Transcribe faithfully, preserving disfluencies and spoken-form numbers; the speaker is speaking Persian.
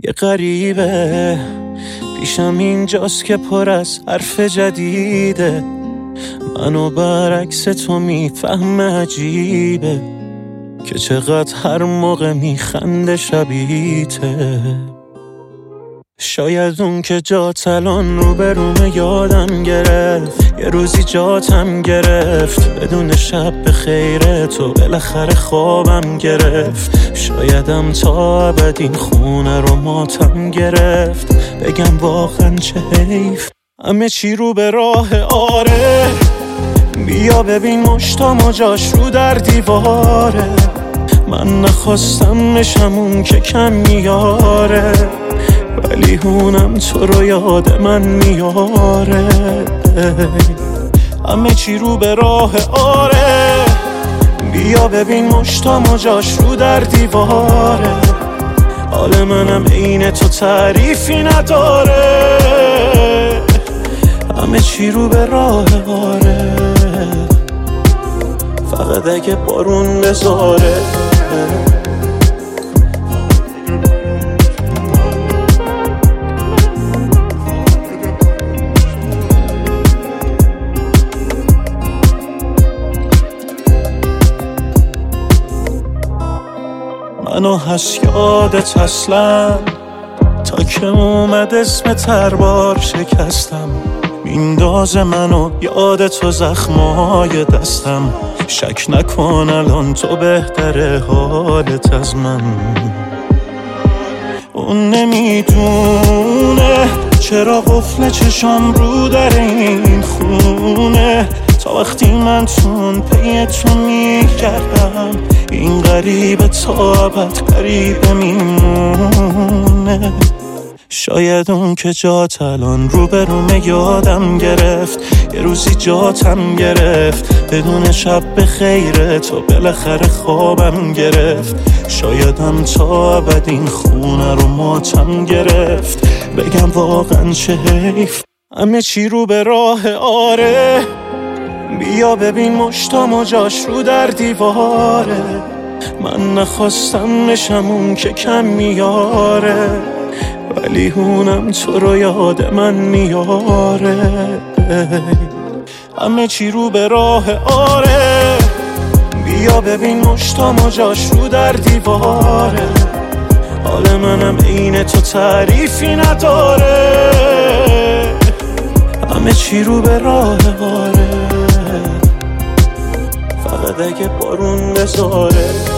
یه غریبه پیشم اینجاست که پر از حرف جدیده، منو برعکس تو میفهم عجیبه که چقدر هر موقع میخنده شبیته. شاید اون که جات الان رو به رومه یادم گرفت، یه روزی جاتم گرفت بدون شب به خیره تو بالاخره خوابم گرفت. شایدم تا ابد این خونه رو ماتم گرفت، بگم واقعا چه حیف همه چی رو به راه آره. بیا ببین مشتام و جاش رو در دیواره، من نخواستم بشم اون که کم میاره، ولی هونم تو رو یاد من میاره. همه چی رو به راه آره. بیا ببین مشتام و جاش رو در دیواره، حال منم عین تو تعریفی نداره. همه چی رو به راه آره، فقط اگه بارون بذاره. منو هست یادت اصلا تا که اومد اسم تربار شکستم، میندازه منو یاد تو زخمای دستم. شک نکن الان تو بهتره حالت از من. اون نمیدونه چرا قفل چشام رو در این خونه، تا وقتی من تون پیتون میگردم این غریبه تا ابد غریبه میمونه. شاید اون که جات الان رو به رومه یادم گرفت، یه روزی جاتم گرفت بدون شب به خیره تو بالاخره خوابم گرفت. شایدم تا ابد این خونه رو ماتم گرفت، بگم واقعا چه حیف همه چی رو به راه آره. بیا ببین مشتام و جاش رو در دیواره، من نخواستم بشم اون که کم میاره، ولی هونم تو رو یاد من میاره. همه چی رو به راه آره. بیا ببین مشتام و جاش رو در دیواره، حال منم عین تو تعریفی نداره. همه چی رو به راه آره، فقط اگه بارون بذاره.